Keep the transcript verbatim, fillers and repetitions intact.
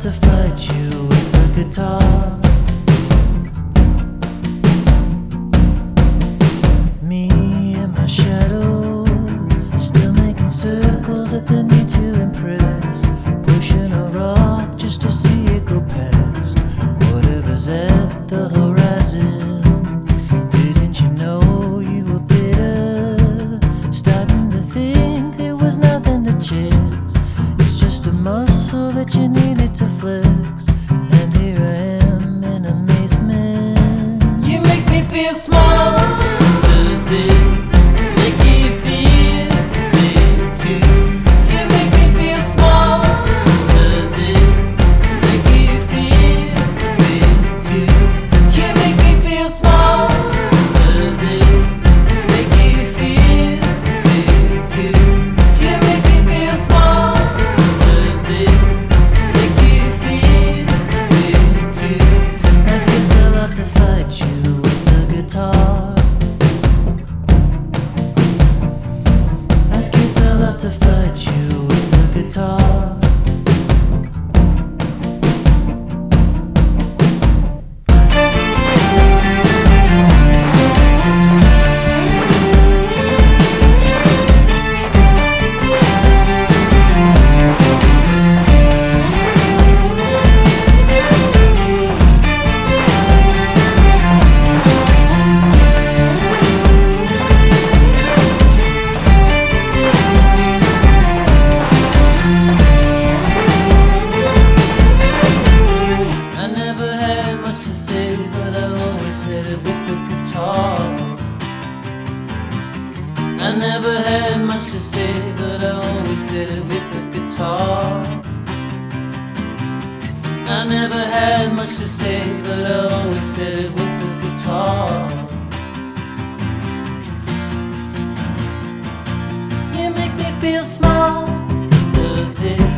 to fight you with a guitar. Me and my shadow, still making circles at the need to impress, pushing a rock just to see it go past whatever's at the horizon. Didn't you know you were bitter? Starting to think there was nothing to chance. It's just a muscle that you needed to flex, and here I am in amazement. You make me feel small. Does it make you feel big too? You make me feel small. Does it make you feel big too? You make me feel small. Does it make you feel big too? You make me feel small. Does it make you feel big too? I guess I'll have to fight you with a guitar. I guess I'll have to fight you with a guitar. I never had much to say, but I always said it with the guitar. I never had much to say, but I always said it with the guitar. You make me feel small. Does it